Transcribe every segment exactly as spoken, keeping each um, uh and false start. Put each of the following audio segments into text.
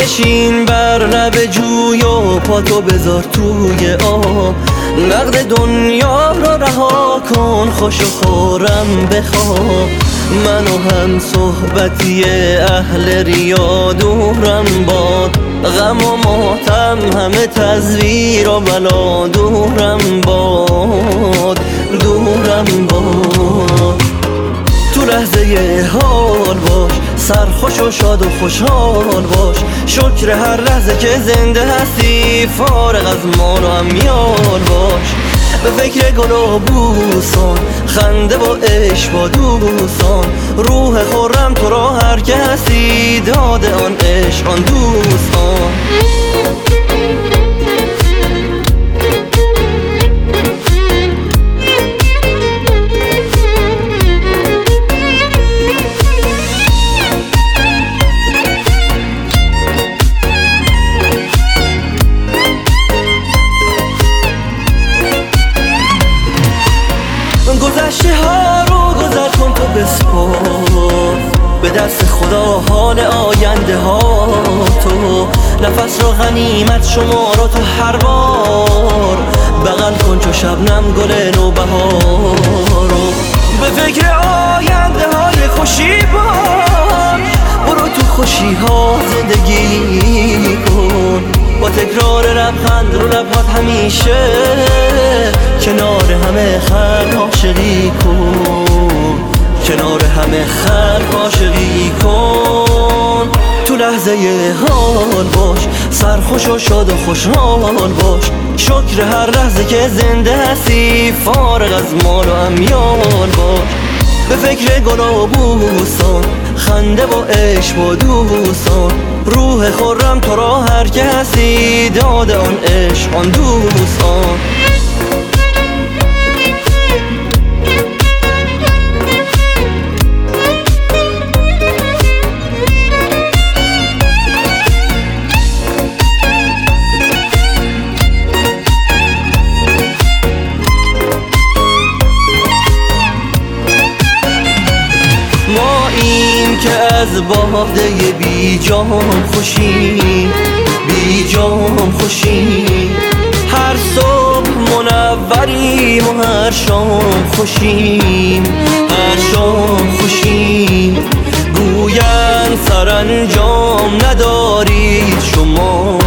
بشین بر لب جوی و پاتو بذار توی آب، نقد دنیا رو رها کن، خوش و خورم بخواب. من و هم صحبتی اهل ریا دورم باد، غم و ماتم همه تزویر و بلا دورم باد، دورم باد. تو لحظه حال باش، سرخوش و شاد و خوشحال باش، شکر هر لحظه که زنده هستی، فارغ از مال و امیال باش. به فکر گل و بوسان، خنده و عشق با دوستان، روح خورم تو را هر که هستی، داد آن عشق آن دوستان. گذشته ها رو گذر کن تو بسپار، به دست خدا حال آینده ها تو. نفس رو غنیمت شمار تو هر بار، بغل کن چو شبنم گل نوبهارو. به فکر آینده های خوشی باش، برو تو خوشی ها زندگی کن، با تکرار لبخند رو لبات همیشه، کنار همه خلق عاشقی کن، کنار همه خلق عاشقی کن. تو لحظه حال باش، سرخوش و شاد و خوشحال باش، شکر هر لحظه که زنده هستی، فارغ از مال و امیال باش. به فکر گل و بوستان، خنده و عشق و دوستان، روح خورم تو را هر که هستی، داد آن عشق آن دوستان. که از باده بی جام خوشی، بی جام خوشی، هر صبح منوریم و هر شام خوشیم، هر شام خوشیم. گویند سرانجام ندارید شما،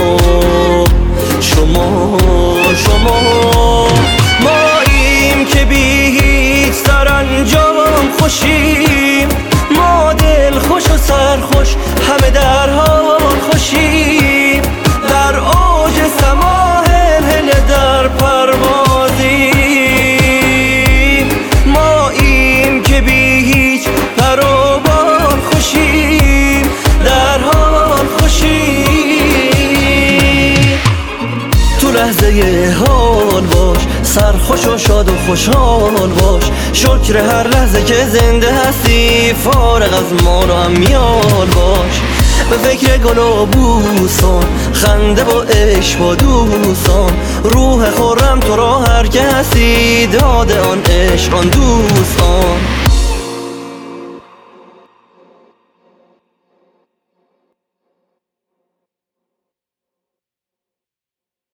شما، شما. ماییم که بی هیچ سرانجام خوشیم، ما دل خوش و سرخوش همه در حال خوشیم، در اوج سما هل در پروازیم. ما ایم که بی هیچ پر و بال خوشیم، در حال خوشیم. تو لحظه حال باش، سرخوش و شاد و خوشحال باش، شکر هر لحظه که زنده هستی، فارغ از مال و امیال باش. به فکر گل و بوستان، خنده و عشق با دوستان، روح خورم تو را هر که هستی، داد آن عشق آن دوستان.